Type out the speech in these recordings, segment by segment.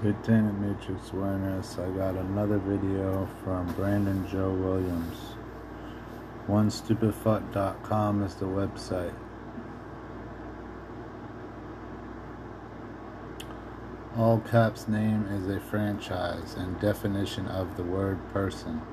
Satanic Matrix Awareness. I got another video from Brandon Joe Williams. OneStupidFuck.com is the website. All caps name is a franchise and definition of the word person.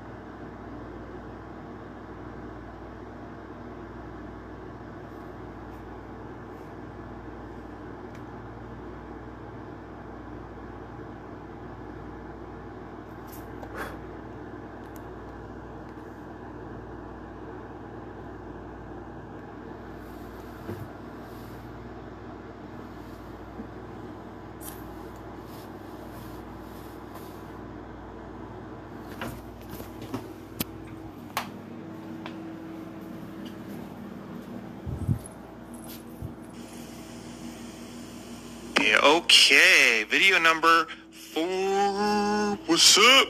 Okay, video number 4. What's up?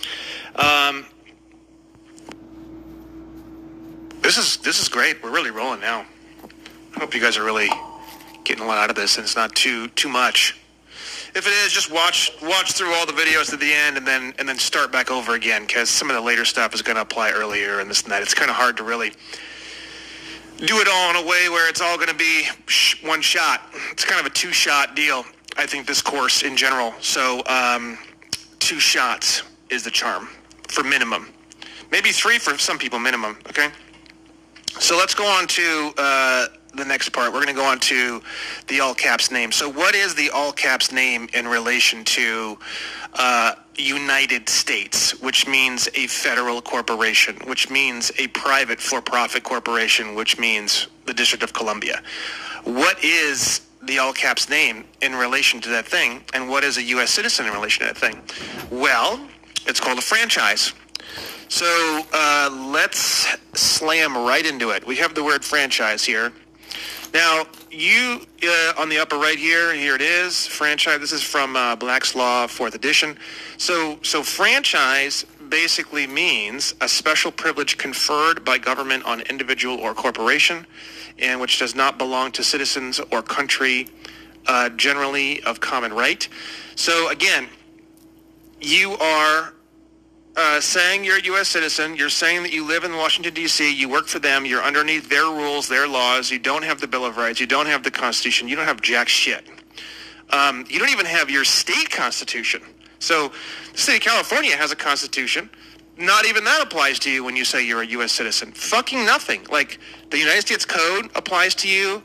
This is great. We're really rolling now. I hope you guys are really getting a lot out of this, and it's not too much. If it is, just watch through all the videos to the end, and then start back over again, because some of the later stuff is going to apply earlier and this and that. It's kind of hard to really do it all in a way where it's all going to be one shot. It's kind of a two-shot deal, I think, this course in general. So 2 shots is the charm for minimum. Maybe 3 for some people minimum, okay? So let's go on to the next part. We're going to go on to the all caps name. So what is the all caps name in relation to United States, which means a federal corporation, which means a private for-profit corporation, which means the District of Columbia? What is the all caps name in relation to that thing, and what is a U.S. citizen in relation to that thing? Well, it's called a franchise. So let's slam right into it. We have the word franchise here. Now, you, on the upper right here it is, franchise. This is from Black's Law, 4th edition. So franchise basically means a special privilege conferred by government on individual or corporation, and which does not belong to citizens or country generally of common right. So again, you are saying you're a U.S. citizen, you're saying that you live in Washington, D.C., you work for them, you're underneath their rules, their laws, you don't have the Bill of Rights, you don't have the Constitution, you don't have jack shit. You don't even have your state constitution. So the state of California has a constitution. Not even that applies to you when you say you're a U.S. citizen. Fucking nothing. Like, the United States Code applies to you.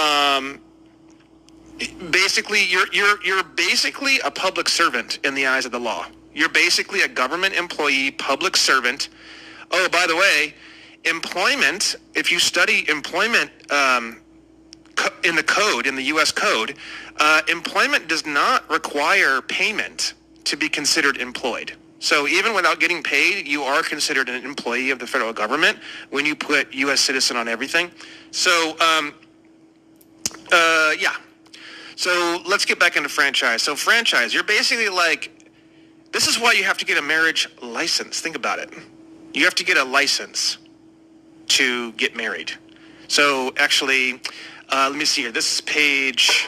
Basically, you're basically a public servant in the eyes of the law. You're basically a government employee, public servant. Oh, by the way, employment, if you study employment in the code, in the U.S. Code, employment does not require payment to be considered employed. So even without getting paid, you are considered an employee of the federal government when you put U.S. citizen on everything. So, yeah. So let's get back into franchise. So franchise, you're basically like, this is why you have to get a marriage license. Think about it. You have to get a license to get married. So actually, let me see here. This is page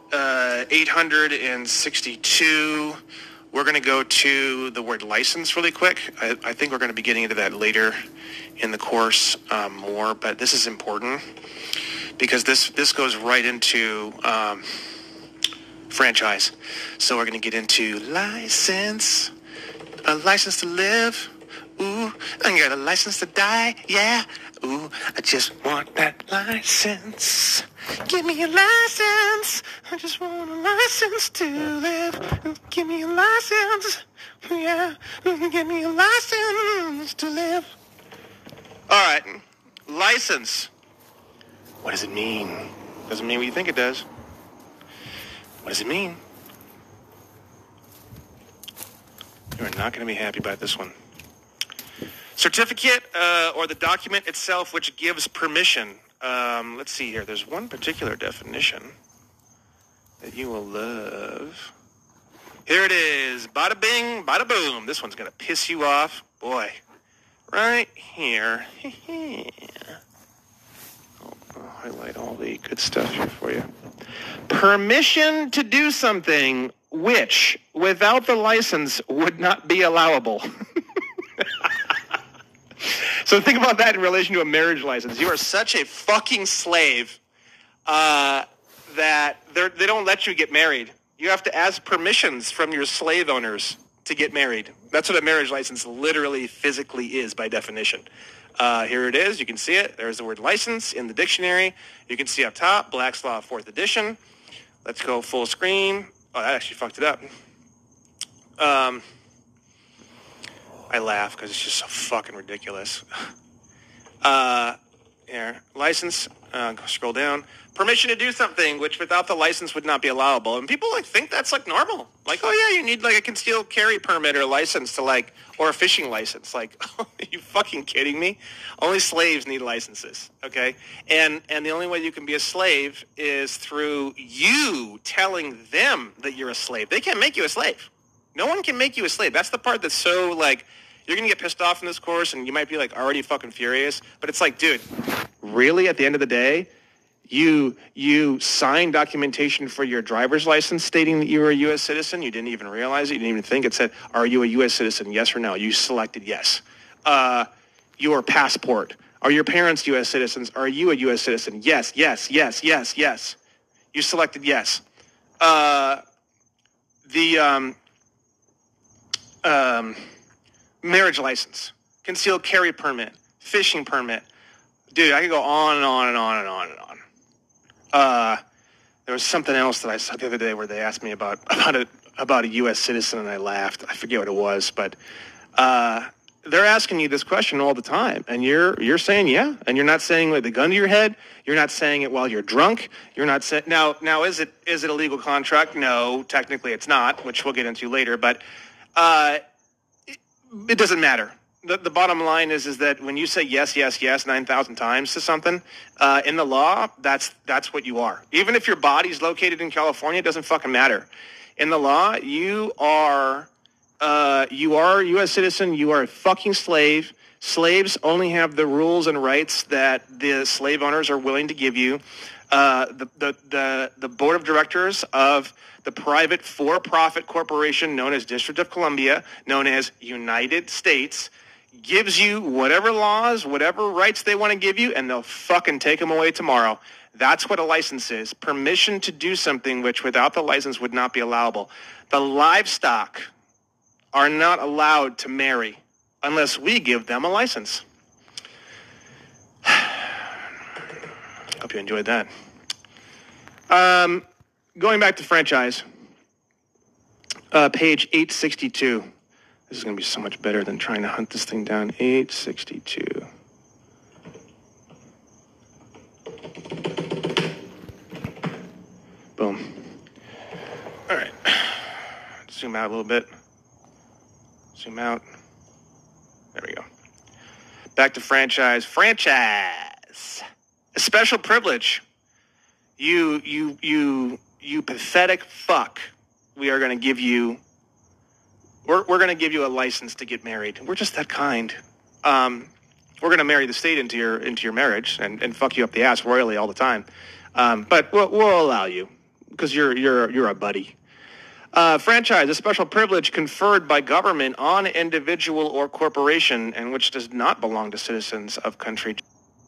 862. We're going to go to the word license really quick. I think we're going to be getting into that later in the course more, but this is important because this goes right into franchise. So we're going to get into license, a license to live. Ooh, I got a license to die. Yeah. Ooh, I just want that license. Give me a license. I just want a license to live. Give me a license. Yeah. Give me a license to live. All right. License. What does it mean? Doesn't mean what you think it does. What does it mean? You're not going to be happy about this one. Certificate or the document itself which gives permission. Let's see here. There's one particular definition that you will love. Here it is. Bada bing, bada boom. This one's going to piss you off. Boy. Right here. I'll highlight all the good stuff here for you. Permission to do something which, without the license, would not be allowable. So think about that in relation to a marriage license. You are such a fucking slave that they don't let you get married. You have to ask permissions from your slave owners to get married. That's what a marriage license literally, physically is by definition. Here it is. You can see it. There's the word license in the dictionary. You can see up top, Black's Law 4th edition. Let's go full screen. Oh, that actually fucked it up. I laugh because it's just so fucking ridiculous. Here, license, scroll down. Permission to do something which without the license would not be allowable. And people think that's normal. Oh yeah, you need a concealed carry permit or a license to or a fishing license. Are you fucking kidding me? Only slaves need licenses, okay? And the only way you can be a slave is through you telling them that you're a slave. They can't make you a slave. No one can make you a slave. That's the part that's so you're going to get pissed off in this course and you might be already fucking furious. But it's dude, really at the end of the day, you signed documentation for your driver's license stating that you were a U.S. citizen. You didn't even realize it. You didn't even think. It said, are you a U.S. citizen? Yes or no? You selected yes. Your passport. Are your parents U.S. citizens? Are you a U.S. citizen? Yes, yes, yes, yes, yes. You selected yes. Marriage license, concealed carry permit, fishing permit. Dude, I could go on and on and on and on and on. There was something else that I saw the other day where they asked me about a U.S. citizen, and I laughed. I forget what it was, but they're asking you this question all the time, and you're saying yeah, and you're not saying with a gun to your head. You're not saying it while you're drunk. You're not saying now. Is it a legal contract? No, technically it's not, which we'll get into later. But it doesn't matter. The bottom line is that when you say yes, yes, yes 9,000 times to something, in the law, that's what you are. Even if your body's located in California, it doesn't fucking matter. In the law, you are a U.S. citizen. You are a fucking slave. Slaves only have the rules and rights that the slave owners are willing to give you. The board of directors of the private for-profit corporation known as District of Columbia, known as United States, gives you whatever laws, whatever rights they want to give you, and they'll fucking take them away tomorrow. That's what a license is. Permission to do something which without the license would not be allowable. The livestock are not allowed to marry unless we give them a license. Hope you enjoyed that. Going back to franchise, page 862. This is going to be so much better than trying to hunt this thing down. 862. Boom. All right. Zoom out a little bit. Zoom out. There we go. Back to franchise. Franchise. A special privilege. You pathetic fuck. We are going to give you... We're going to give you a license to get married. We're just that kind. We're going to marry the state into your marriage and fuck you up the ass royally all the time. But we'll allow you because you're a buddy. Franchise, a special privilege conferred by government on individual or corporation and which does not belong to citizens of country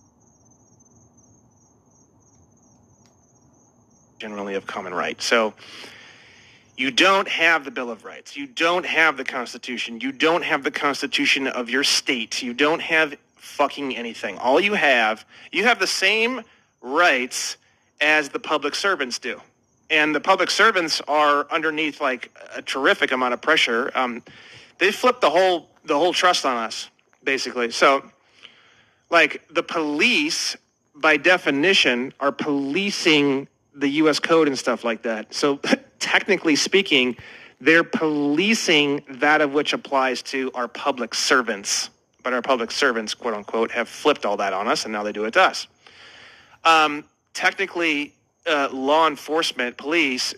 generally of common right. So you don't have the Bill of Rights. You don't have the Constitution. You don't have the Constitution of your state. You don't have fucking anything. All you have the same rights as the public servants do. And the public servants are underneath like a terrific amount of pressure. They flipped the whole trust on us, basically. So like the police, by definition, are policing the U.S. code and stuff like that. So technically speaking, they're policing that of which applies to our public servants. But our public servants, quote unquote, have flipped all that on us, and now they do it to us. Technically, law enforcement, police,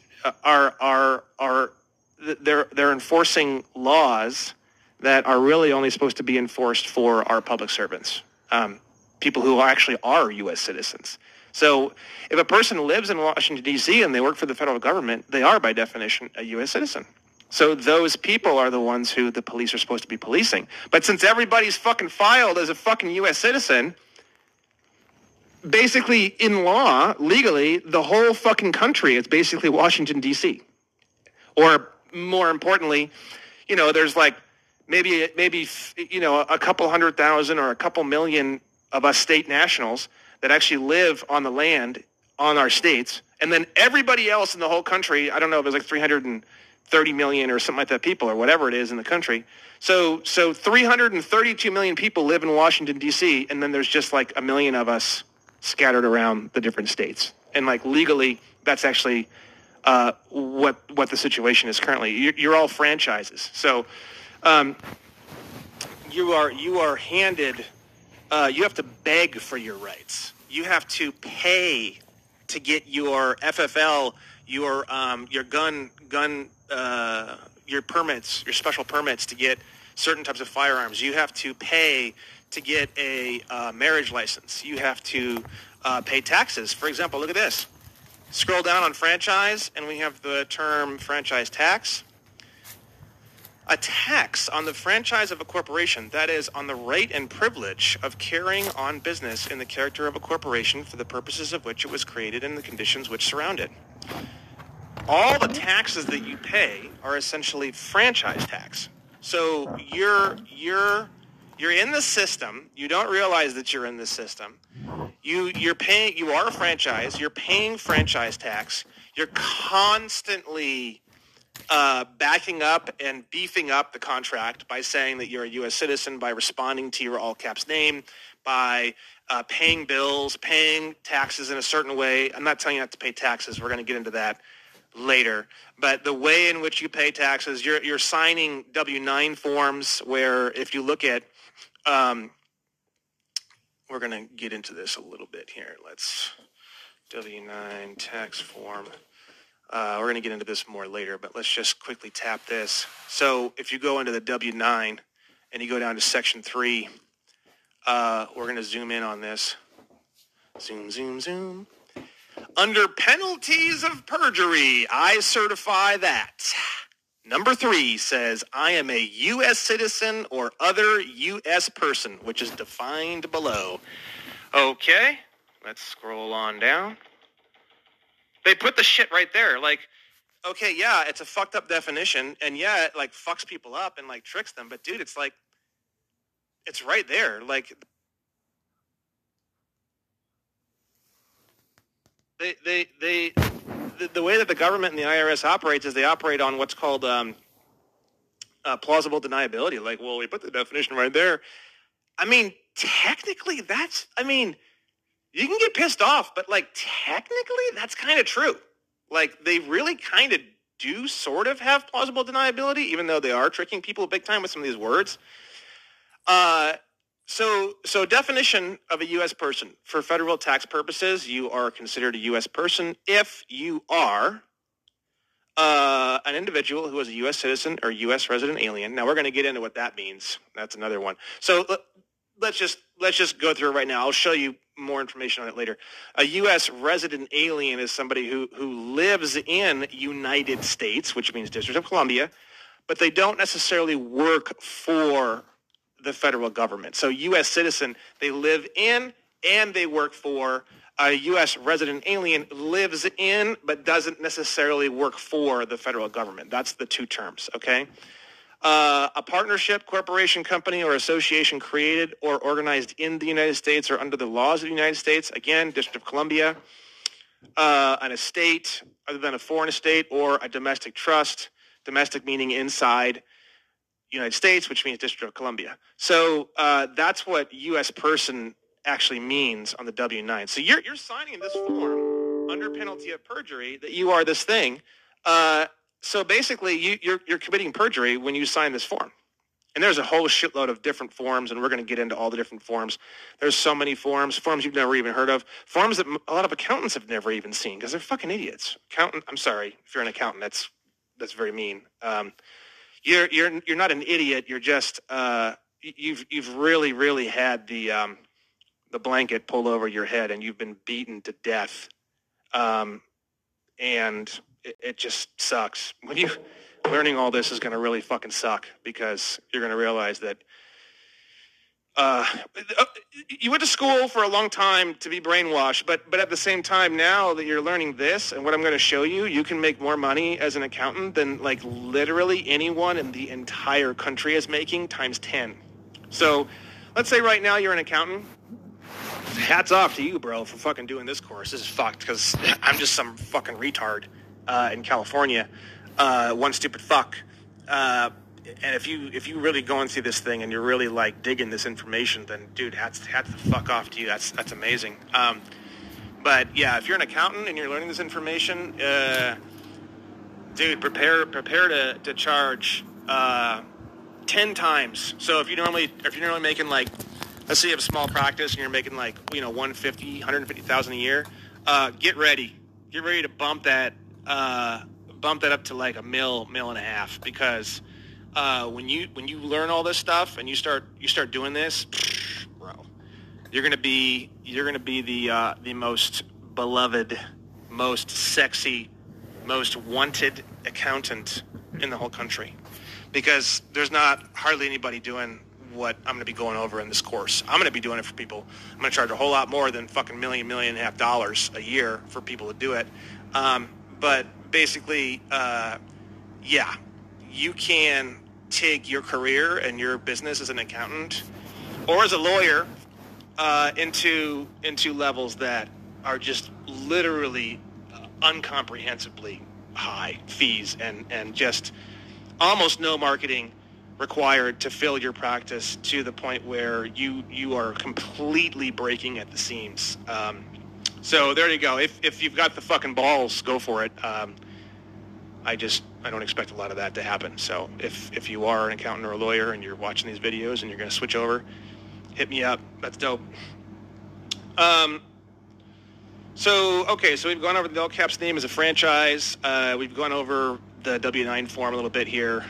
they're enforcing laws that are really only supposed to be enforced for our public servants, people who actually are U.S. citizens. So if a person lives in Washington, D.C. and they work for the federal government, they are by definition a U.S. citizen. So those people are the ones who the police are supposed to be policing. But since everybody's fucking filed as a fucking U.S. citizen, basically in law, legally, the whole fucking country is basically Washington, D.C. Or more importantly, there's like maybe a couple 100,000 or a couple million of us state nationals that actually live on the land on our states. And then everybody else in the whole country, I don't know if it's like 330 million or something like that people or whatever it is in the country. So 332 million people live in Washington, D.C. And then there's just like a million of us scattered around the different states. And like legally, that's actually what the situation is currently. You're all franchises. So you are handed, you have to beg for your rights. You have to pay to get your FFL, your permits, your special permits to get certain types of firearms. You have to pay to get a marriage license. You have to pay taxes. For example, look at this. Scroll down on franchise, and we have the term franchise tax. A tax on the franchise of a corporation, that is, on the right and privilege of carrying on business in the character of a corporation for the purposes of which it was created and the conditions which surround it. All the taxes that you pay are essentially franchise tax. So you're in the system. You don't realize that you're in the system. You are a franchise. You're paying franchise tax. You're constantly backing up and beefing up the contract by saying that you're a U.S. citizen, by responding to your all caps name, by paying bills, paying taxes in a certain way. I'm not telling you not to pay taxes. We're going to get into that later. But the way in which you pay taxes, you're signing W-9 forms where if you look at, we're going to get into this a little bit here. Let's W-9 tax form. We're going to get into this more later, but let's just quickly tap this. So if you go into the W-9 and you go down to Section 3, we're going to zoom in on this. Zoom, zoom, zoom. Under penalties of perjury, I certify that. Number 3 says, I am a U.S. citizen or other U.S. person, which is defined below. Okay, let's scroll on down. They put the shit right there. Like, okay, yeah, it's a fucked up definition, and yeah, it like fucks people up and like tricks them. But dude, it's like, it's right there. Like, the way that the government and the IRS operates is they operate on what's called plausible deniability. Like, well, we put the definition right there. I mean, technically, you can get pissed off, but like technically that's kind of true. Like they really kind of do sort of have plausible deniability, even though they are tricking people big time with some of these words. So definition of a U.S. person. For federal tax purposes, you are considered a U.S. person if you are an individual who is a U.S. citizen or U.S. resident alien. Now we're going to get into what that means. That's another one. So let's just go through it right now. I'll show you more information on it later. A U.S. resident alien is somebody who lives in United States, which means District of Columbia, but they don't necessarily work for the federal government. So U.S. citizen, they live in and they work for. A U.S. resident alien lives in but doesn't necessarily work for the federal government. That's the two terms, okay? A partnership, corporation, company, or association created or organized in the United States or under the laws of the United States. Again, District of Columbia. An estate, other than a foreign estate, or a domestic trust. Domestic meaning inside United States, which means District of Columbia. So that's what U.S. person actually means on the W-9. So you're signing this form under penalty of perjury that you are this thing. So basically, you're committing perjury when you sign this form. And there's a whole shitload of different forms, and we're going to get into all the different forms. There's so many forms you've never even heard of, forms that a lot of accountants have never even seen because they're fucking idiots. I'm sorry if you're an accountant, that's very mean. You're not an idiot. You're just you've really had the the blanket pulled over your head and you've been beaten to death. And it just sucks. When you learning all this is going to really fucking suck, because you're going to realize that you went to school for a long time to be brainwashed, but at the same time, now that you're learning this and what I'm going to show you, you can make more money as an accountant than like literally anyone in the entire country is making times 10. So let's say right now you're an accountant. Hats off to you, bro, for fucking doing this course. This is fucked, because I'm just some fucking retard in California, one stupid fuck. And if you really going through this thing and you're really like digging this information, then dude, hats the fuck off to you. That's amazing. But yeah, if you're an accountant and you're learning this information, dude, prepare to charge 10 times. So if you're normally making like, let's say you have a small practice and you're making like, 150,000 a year, get ready to bump that up to like $1 million and a half, because when you learn all this stuff and you start doing this, bro, you're gonna be the most beloved, most sexy, most wanted accountant in the whole country, because there's not hardly anybody doing what I'm going to be going over in this course. I'm going to be doing it for people. I'm going to charge a whole lot more than fucking $1.5 million a year for people to do it. But basically, yeah, you can take your career and your business as an accountant or as a lawyer into levels that are just literally incomprehensibly high fees and just almost no marketing required to fill your practice to the point where you are completely breaking at the seams. So there you go. If you've got the fucking balls, go for it. I don't expect a lot of that to happen. So if you are an accountant or a lawyer and you're watching these videos and you're going to switch over, hit me up. That's dope. So we've gone over the All Caps name as a franchise. We've gone over the W-9 form a little bit here.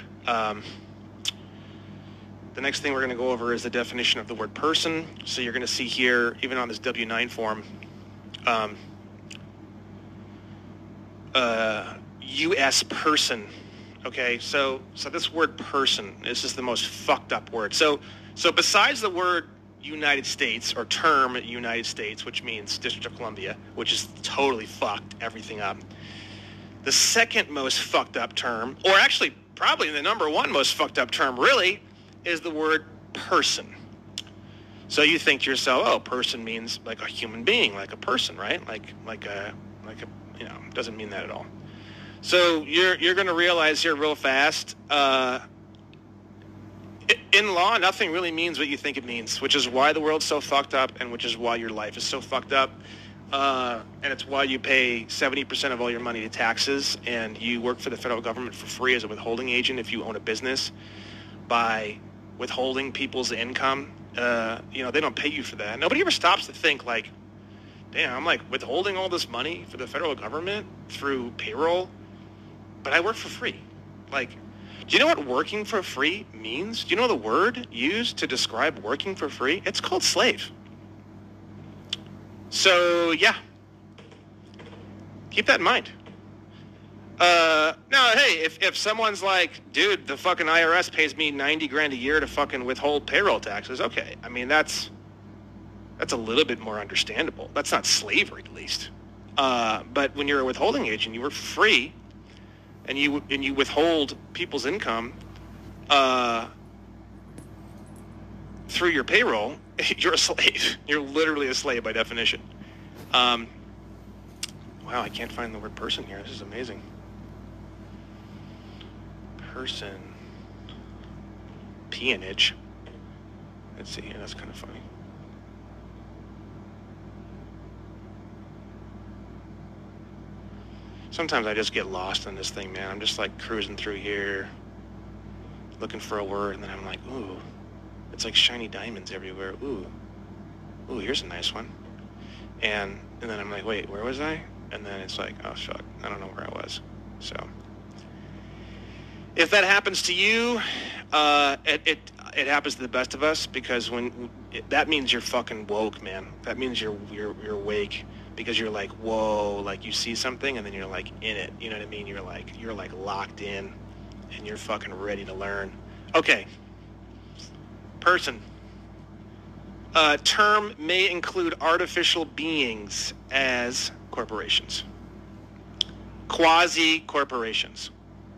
The next thing we're going to go over is the definition of the word person. So you're going to see here, even on this W-9 form, U.S. person. Okay, so this word person, this is the most fucked up word. So besides the word United States, or term United States, which means District of Columbia, which is totally fucked everything up, the second most fucked up term, or actually probably the number one most fucked up term really, is the word person. So you think to yourself, oh, person means like a human being, like a person, right? Like a doesn't mean that at all. So you're going to realize here real fast, in law, nothing really means what you think it means, which is why the world's so fucked up, and which is why your life is so fucked up. And it's why you pay 70% of all your money to taxes, and you work for the federal government for free as a withholding agent if you own a business by withholding people's income. They don't pay you for that. Nobody ever stops to think like, damn, I'm like withholding all this money for the federal government through payroll, but I work for free. Like, do you know what working for free means? Do you know the word used to describe working for free? It's called slave. So, yeah. Keep that in mind. Now, hey, if someone's like, dude, the fucking IRS pays me $90,000 a year to fucking withhold payroll taxes, okay. I mean, that's a little bit more understandable. That's not slavery, at least. But when you're a withholding agent, you work for free, and you withhold people's income through your payroll, you're a slave. You're literally a slave by definition. Wow, I can't find the word person here. This is amazing. Person. Peonage. Let's see. Yeah, that's kind of funny. Sometimes I just get lost in this thing, man. I'm just like cruising through here, looking for a word, and then I'm like, ooh, it's like shiny diamonds everywhere. Ooh, here's a nice one. And then I'm like, wait, where was I? And then it's like, oh, fuck, I don't know where I was. So if that happens to you, it happens to the best of us, because that means you're fucking woke, man. That means you're awake, because you're like, whoa, like you see something and then you're like in it. You know what I mean? You're like locked in, and you're fucking ready to learn. Okay. Person. Term may include artificial beings as corporations. Quasi-corporations.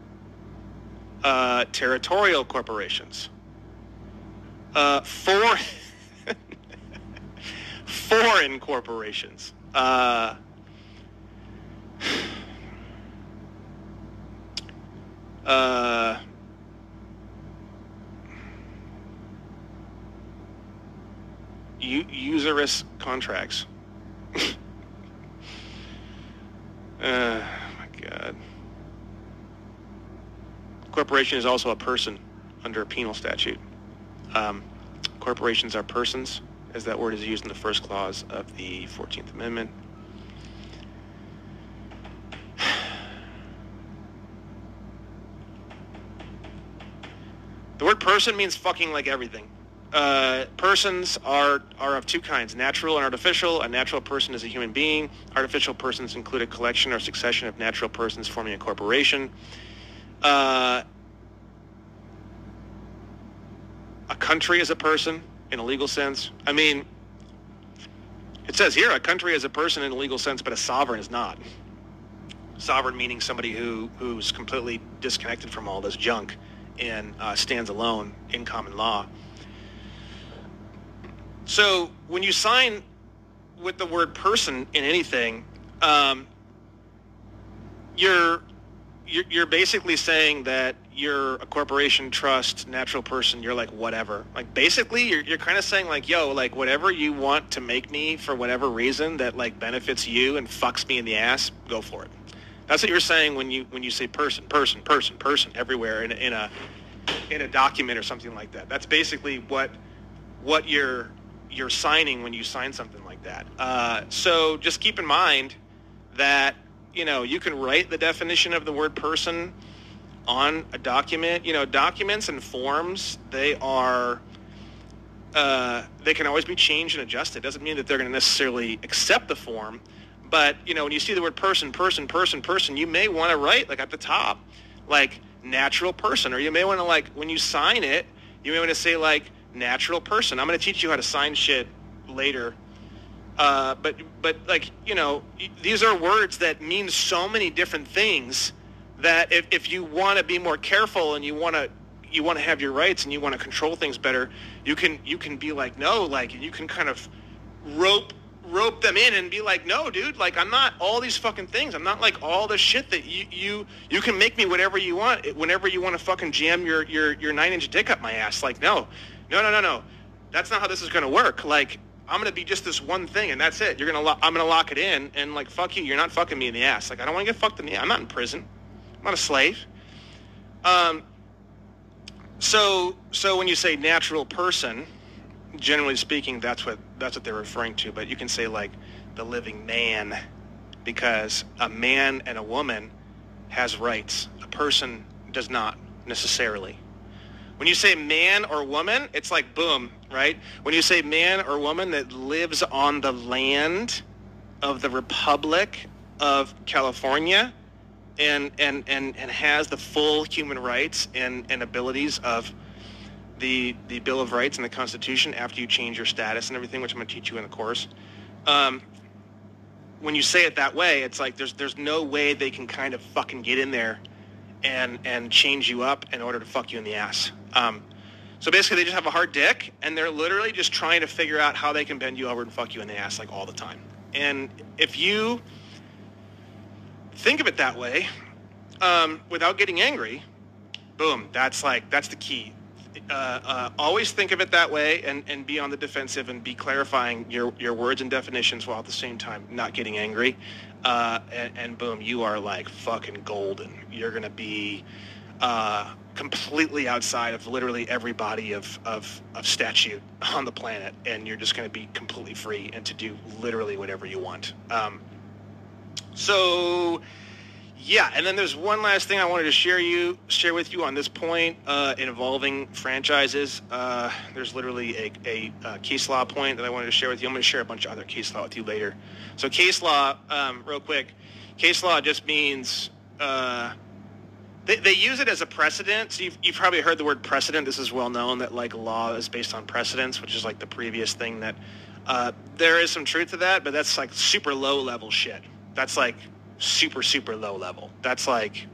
Territorial corporations. Foreign corporations. Usurious contracts. My God. Corporation is also a person under a penal statute. Corporations are persons, as that word is used in the first clause of the 14th Amendment. The word person means fucking like everything. Persons are of two kinds, natural and artificial. A natural person is a human being. Artificial persons include a collection or succession of natural persons forming a corporation. A country is a person in a legal sense. I mean, it says here a country is a person in a legal sense, but a sovereign is not. Sovereign meaning somebody who's completely disconnected from all this junk and stands alone in common law. So when you sign with the word person in anything, you're basically saying that you're a corporation, trust, natural person. You're like whatever. Like basically, you're kind of saying like, yo, like whatever you want to make me for whatever reason that like benefits you and fucks me in the ass, go for it. That's what you're saying when you say person everywhere in a document or something like that. That's basically what you're signing when you sign something like that. So just keep in mind that, you know, you can write the definition of the word person on a document. You know, documents and forms, they can always be changed and adjusted. It doesn't mean that they're going to necessarily accept the form. But, you know, when you see the word person, you may want to write, like, at the top, like, natural person. Or you may want to, like, when you sign it, you may want to say, like, natural person. I'm going to teach you how to sign shit later. But like, you know, these are words that mean so many different things that if you want to be more careful and you want to have your rights and you want to control things better, you can be like, no, like, you can kind of rope them in and be like, no, dude, like, I'm not all these fucking things. I'm not like all this shit that you can make me whatever you want whenever you want to fucking jam your 9-inch dick up my ass. Like, no. That's not how this is going to work. Like, I'm going to be just this one thing, and that's it. I'm going to lock it in, and, like, fuck you. You're not fucking me in the ass. Like, I don't want to get fucked in the ass. I'm not in prison. I'm not a slave. So when you say natural person, generally speaking, that's what they're referring to. But you can say, like, the living man, because a man and a woman has rights. A person does not necessarily. When you say man or woman, it's like boom, right? When you say man or woman that lives on the land of the Republic of California and has the full human rights and abilities of the Bill of Rights and the Constitution after you change your status and everything, which I'm going to teach you in the course. When you say it that way, it's like there's no way they can kind of fucking get in there and change you up in order to fuck you in the ass. So basically they just have a hard dick, and they're literally just trying to figure out how they can bend you over and fuck you in the ass, like, all the time. And if you think of it that way, without getting angry, boom, that's the key. Always think of it that way and be on the defensive and be clarifying your words and definitions while at the same time not getting angry. And boom, you are like fucking golden. You're going to be completely outside of literally every body of statute on the planet, and you're just going to be completely free and to do literally whatever you want. So Yeah, and then there's one last thing I wanted to share with you on this point involving franchises. There's literally a case law point that I wanted to share with you. I'm going to share a bunch of other case law with you later. So case law, real quick, case law just means they use it as a precedent. So you've probably heard the word precedent. This is well known that like law is based on precedents, which is like the previous thing that there is some truth to that, but that's like super low level shit. That's like super low level. That's like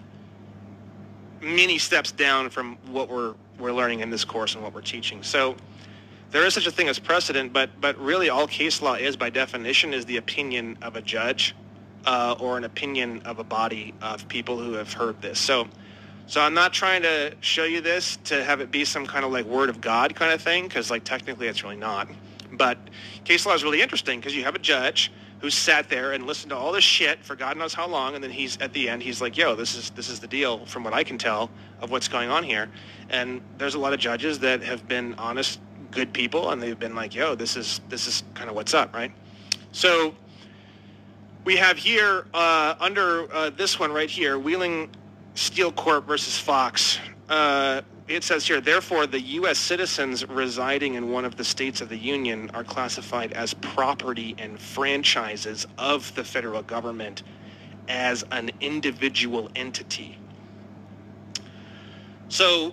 many steps down from what we're learning in this course and what we're teaching. So there is such a thing as precedent, but really all case law is by definition is the opinion of a judge or an opinion of a body of people who have heard this. So I'm not trying to show you this to have it be some kind of like word of God kind of thing, because like technically it's really not. But case law is really interesting because you have a judge who sat there and listened to all this shit for God knows how long, and then he's at the end, he's like, yo, this is the deal from what I can tell of what's going on here. And there's a lot of judges that have been honest, good people, and they've been like, yo, this is kind of what's up, right? So we have here, under this one right here, Wheeling Steel Corp versus Fox, it says here, therefore, the U.S. citizens residing in one of the states of the Union are classified as property and franchises of the federal government as an individual entity. So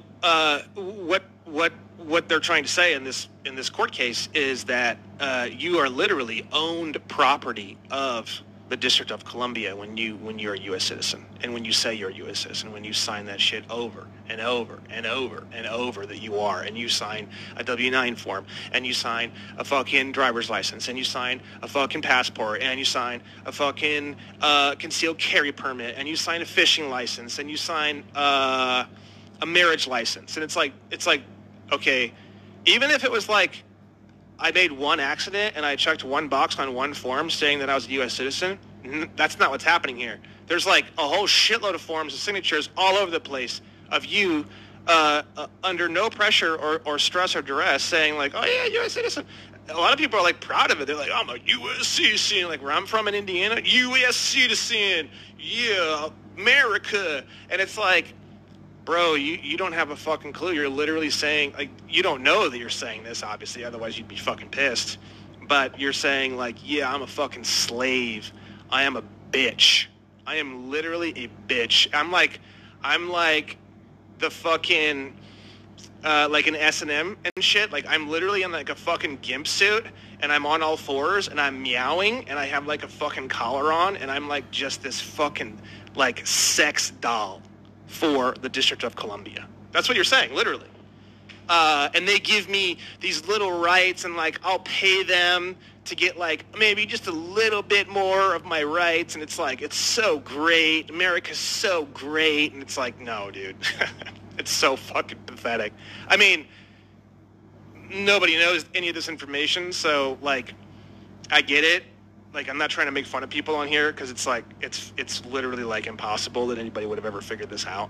what they're trying to say in this court case is that you are literally owned property of the District of Columbia when you're a U.S. citizen, and when you say you're a U.S. citizen, when you sign that shit over and over and over and over that you are, and you sign a W-9 form, and you sign a fucking driver's license, and you sign a fucking passport, and you sign a fucking concealed carry permit, and you sign a fishing license, and you sign a marriage license, and it's like, okay, even if it was like I made one accident and I checked one box on one form saying that I was a U.S. citizen, that's not what's happening here. There's like a whole shitload of forms and signatures all over the place of you under no pressure or stress or duress saying like, oh yeah, U.S. citizen. A lot of people are like proud of it. They're like, I'm a U.S. citizen. Like where I'm from in Indiana, U.S. citizen. Yeah, America. And it's like, bro, you don't have a fucking clue. You're literally saying, like, you don't know that you're saying this, obviously, otherwise you'd be fucking pissed. But you're saying, like, yeah, I'm a fucking slave. I am a bitch. I am literally a bitch. I'm like the fucking, like an S&M and shit. Like, I'm literally in, like, a fucking gimp suit, and I'm on all fours, and I'm meowing, and I have, like, a fucking collar on, and I'm, like, just this fucking, like, sex doll for the District of Columbia. That's what you're saying, literally. And they give me these little rights, and like I'll pay them to get like maybe just a little bit more of my rights, and it's like, it's so great. America's so great. And it's like, no, dude. It's so fucking pathetic. I mean, nobody knows any of this information, so like I get it. Like, I'm not trying to make fun of people on here because it's like, it's literally like impossible that anybody would have ever figured this out.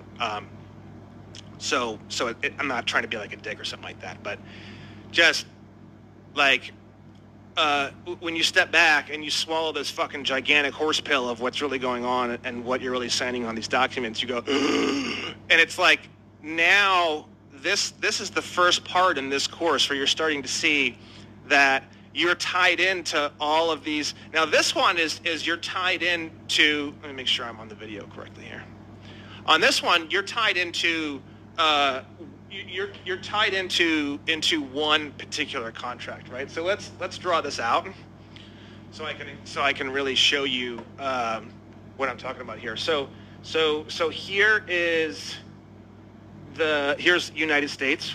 So I'm not trying to be like a dick or something like that, but just like, when you step back and you swallow this fucking gigantic horse pill of what's really going on and what you're really signing on these documents, you go, and it's like, now this is the first part in this course where you're starting to see that you're tied into all of these. Now this one is you're tied into, let me make sure I'm on the video correctly here. On this one, you're tied into, you're tied into one particular contract, right? So let's draw this out so I can really show you what I'm talking about here. So here is here's United States,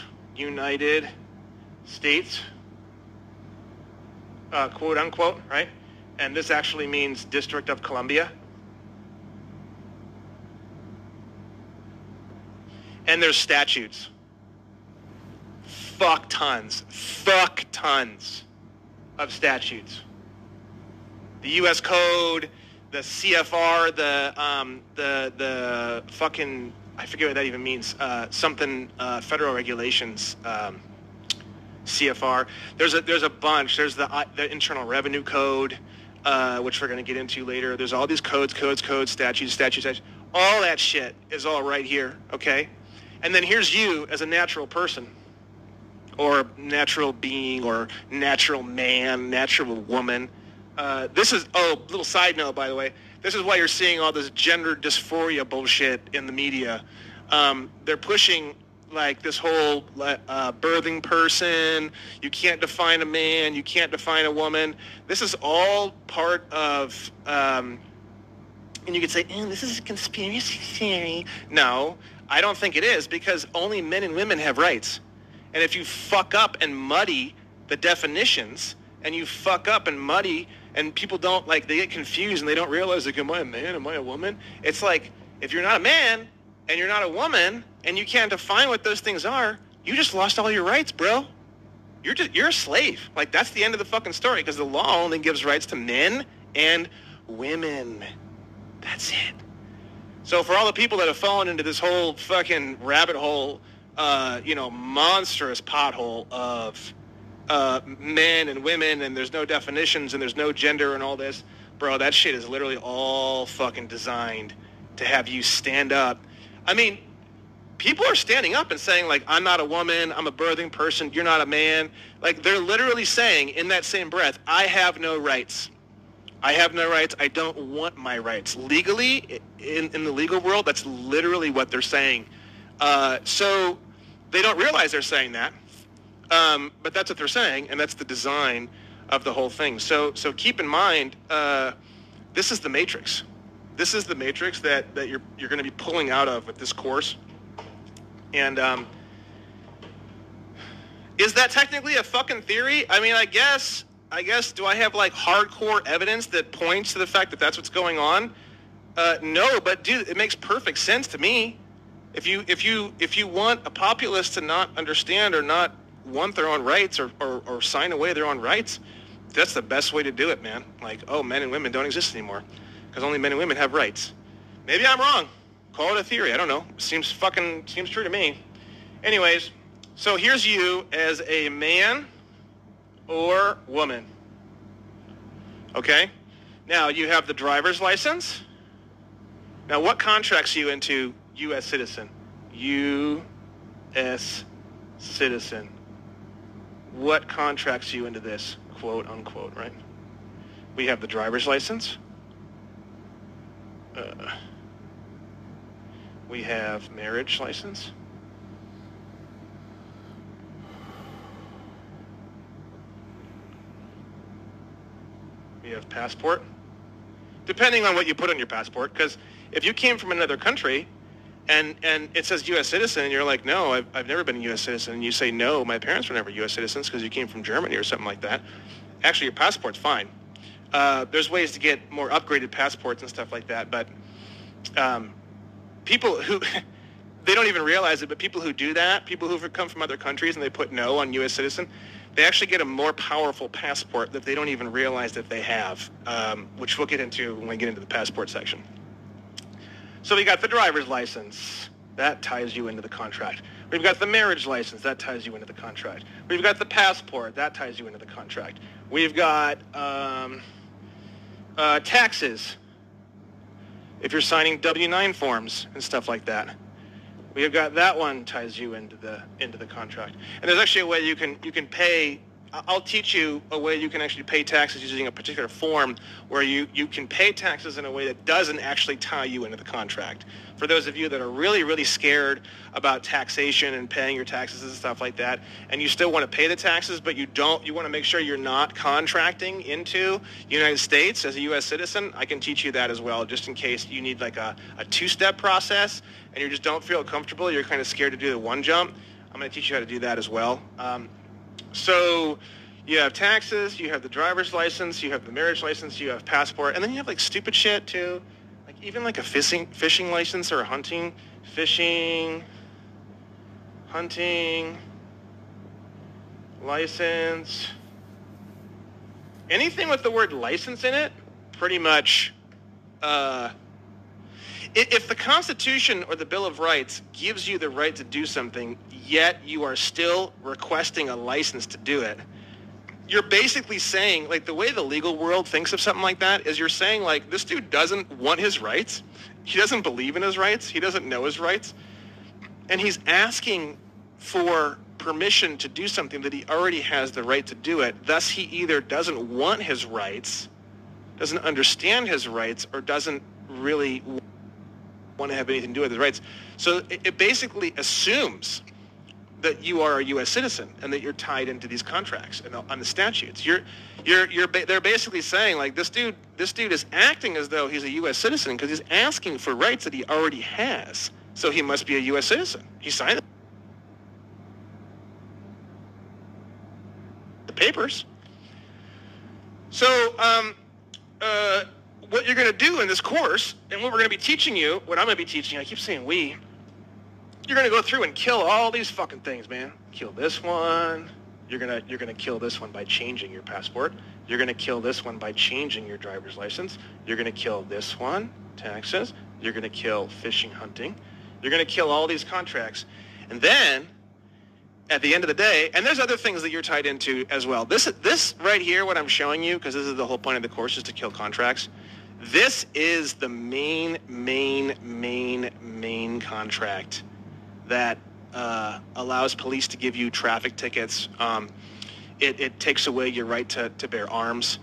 quote unquote, right? And this actually means District of Columbia. And there's statutes. Fuck tons of statutes. The U.S. Code, the CFR, the fucking, I forget what that even means. Something federal regulations. CFR. There's a bunch. There's the Internal Revenue Code. which we're going to get into later. There's all these codes, statutes. All that shit is all right here, okay? And then here's you as a natural person, or natural being, or natural man, natural woman. This is, little side note, by the way, this is why you're seeing all this gender dysphoria bullshit in the media. They're pushing like this whole birthing person, you can't define a man, you can't define a woman. This is all part of, and you could say, this is a conspiracy theory. No, I don't think it is, because only men and women have rights. And if you fuck up and muddy the definitions, and you fuck up and muddy, and people don't, like, they get confused and they don't realize, like, am I a man, am I a woman? It's like, if you're not a man and you're not a woman and you can't define what those things are, you just lost all your rights, bro. You're a slave. Like, that's the end of the fucking story, because the law only gives rights to men and women. That's it. So for all the people that have fallen into this whole fucking rabbit hole, monstrous pothole of men and women, and there's no definitions and there's no gender and all this, bro, that shit is literally all fucking designed to have you stand up. I mean, people are standing up and saying, like, I'm not a woman, I'm a birthing person, you're not a man. Like, they're literally saying in that same breath, I have no rights. I have no rights. I don't want my rights. Legally, in the legal world, that's literally what they're saying. So they don't realize they're saying that. But that's what they're saying, and that's the design of the whole thing. So keep in mind, this is the matrix. This is the matrix that you're going to be pulling out of with this course. And is that technically a fucking theory? I mean, I guess, do I have, like, hardcore evidence that points to the fact that that's what's going on? No, but dude, it makes perfect sense to me. If you want a populace to not understand or not want their own rights or sign away their own rights, that's the best way to do it, man. Like, men and women don't exist anymore because only men and women have rights. Maybe I'm wrong. Call it a theory. I don't know. Seems true to me. Anyways, so here's you as a man or woman. Okay? Now, you have the driver's license. Now, what contracts you into U.S. citizen? U.S. citizen. What contracts you into this, quote unquote, right? We have the driver's license. We have marriage license. We have passport. Depending on what you put on your passport, because if you came from another country and it says U.S. citizen, and you're like, no, I've never been a U.S. citizen, and you say, no, my parents were never U.S. citizens because you came from Germany or something like that, actually your passport's fine. There's ways to get more upgraded passports and stuff like that, but people who, they don't even realize it, but people who do that, people who come from other countries and they put no on U.S. citizen, they actually get a more powerful passport that they don't even realize that they have, which we'll get into when we get into the passport section. So we got the driver's license. That ties you into the contract. We've got the marriage license. That ties you into the contract. We've got the passport. That ties you into the contract. We've got taxes, if you're signing W-9 forms and stuff like that. We have got that one ties you into the contract. And there's actually a way you can pay. I'll teach you a way you can actually pay taxes using a particular form where you can pay taxes in a way that doesn't actually tie you into the contract. For those of you that are really, really scared about taxation and paying your taxes and stuff like that, and you still want to pay the taxes, but you want to make sure you're not contracting into the United States as a U.S. citizen, I can teach you that as well, just in case you need like a two-step process and you just don't feel comfortable, you're kind of scared to do the one jump. I'm going to teach you how to do that as well. So you have taxes, you have the driver's license, you have the marriage license, you have passport, and then you have like stupid shit too. Like even like a fishing license or a hunting license. Anything with the word license in it, pretty much, if the Constitution or the Bill of Rights gives you the right to do something, yet you are still requesting a license to do it, you're basically saying, like, the way the legal world thinks of something like that is you're saying, like, this dude doesn't want his rights. He doesn't believe in his rights. He doesn't know his rights. And he's asking for permission to do something that he already has the right to do it. Thus, he either doesn't want his rights, doesn't understand his rights, or doesn't really want to have anything to do with his rights. So it basically assumes that you are a U.S. citizen and that you're tied into these contracts and on the statutes. They're basically saying, like, this dude is acting as though he's a U.S. citizen because he's asking for rights that he already has. So he must be a U.S. citizen. He signed the papers. So what you're going to do in this course, and what we're going to be teaching you, what I'm going to be teaching you, I keep saying we, you're going to go through and kill all these fucking things, man. Kill this one. You're going to kill this one by changing your passport. You're going to kill this one by changing your driver's license. You're going to kill this one, taxes. You're going to kill fishing, hunting. You're going to kill all these contracts. And then, at the end of the day, and there's other things that you're tied into as well. This right here, what I'm showing you, because this is the whole point of the course, is to kill contracts. This is the main contract that allows police to give you traffic tickets. It takes away your right to bear arms.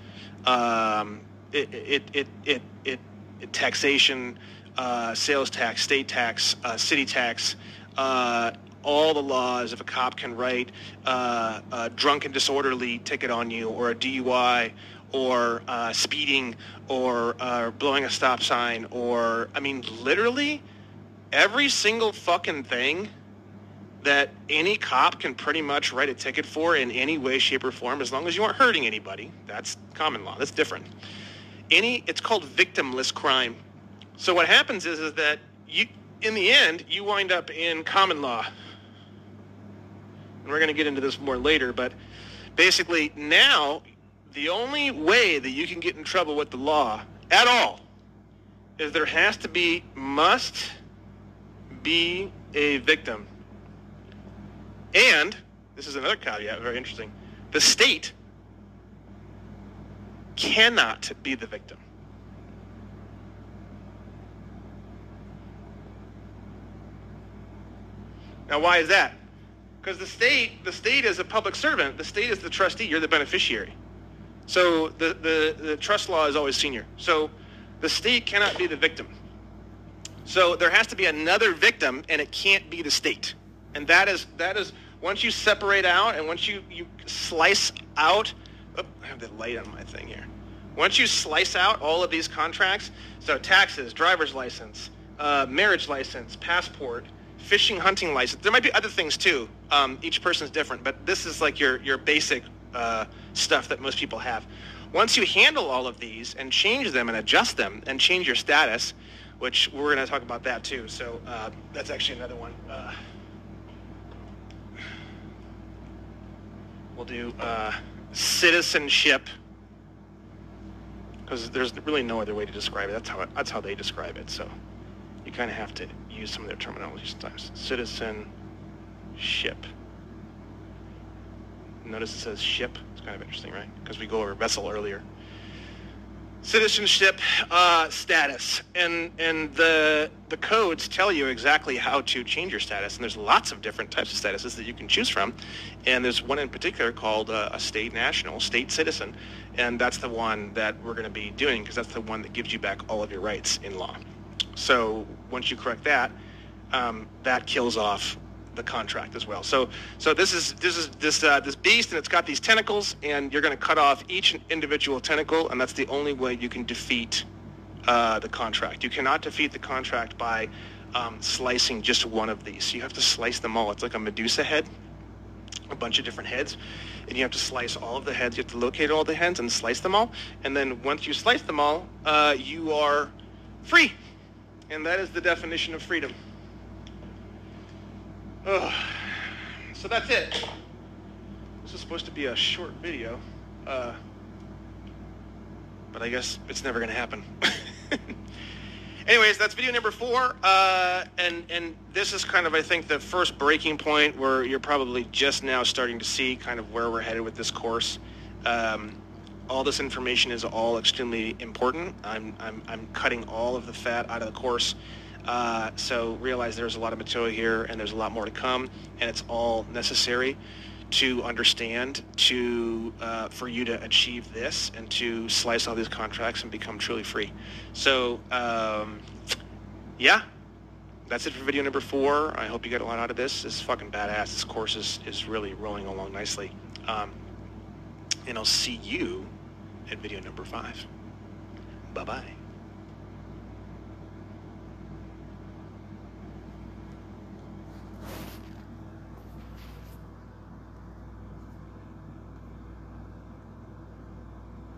Taxation, sales tax, state tax, city tax, all the laws. If a cop can write a drunk and disorderly ticket on you, or a DUI, or speeding, or blowing a stop sign, or, I mean, literally every single fucking thing that any cop can pretty much write a ticket for in any way, shape, or form, as long as you aren't hurting anybody. That's common law. That's different. It's called victimless crime. So what happens is that you, in the end, you wind up in common law. And we're going to get into this more later, but basically now the only way that you can get in trouble with the law at all is there must be a victim. And, this is another caveat, very interesting, the state cannot be the victim. Now, why is that? Because the state is a public servant. The state is the trustee. You're the beneficiary. So the trust law is always senior. So the state cannot be the victim. So there has to be another victim, and it can't be the state. And that is once you separate out, and once you slice out, I have the light on my thing here. Once you slice out all of these contracts, so taxes, driver's license, marriage license, passport, fishing, hunting license. There might be other things too. Each person's different, but this is like your basic stuff that most people have. Once you handle all of these and change them and adjust them and change your status, which we're going to talk about that too. So that's actually another one. We'll do citizenship, because there's really no other way to describe it. That's how they describe it. So you kind of have to use some of their terminology sometimes. Citizenship. Notice it says ship. It's kind of interesting, right? Because we go over vessel earlier. Citizenship status, and the codes tell you exactly how to change your status, and there's lots of different types of statuses that you can choose from, and there's one in particular called a state citizen, and that's the one that we're going to be doing, because that's the one that gives you back all of your rights in law. So once you correct that, that kills off the contract as well. So this is this beast, and it's got these tentacles, and you're going to cut off each individual tentacle, and that's the only way you can defeat the contract. You cannot defeat the contract by slicing just one of these. You have to slice them all. It's like a Medusa head, a bunch of different heads, and you have to slice all of the heads. You have to locate all the heads and slice them all, and then once you slice them all, you are free, and that is the definition of freedom. So that's it. This is supposed to be a short video, but I guess it's never going to happen. Anyways, that's video number 4, and this is kind of, I think, the first breaking point where you're probably just now starting to see kind of where we're headed with this course. All this information is all extremely important. I'm cutting all of the fat out of the course. So realize there's a lot of material here, and there's a lot more to come, and it's all necessary to understand, for you to achieve this and to slice all these contracts and become truly free. So yeah, that's it for video number 4. I hope you got a lot out of this. This is fucking badass. This course is really rolling along nicely. And I'll see you at video number 5. Bye-bye.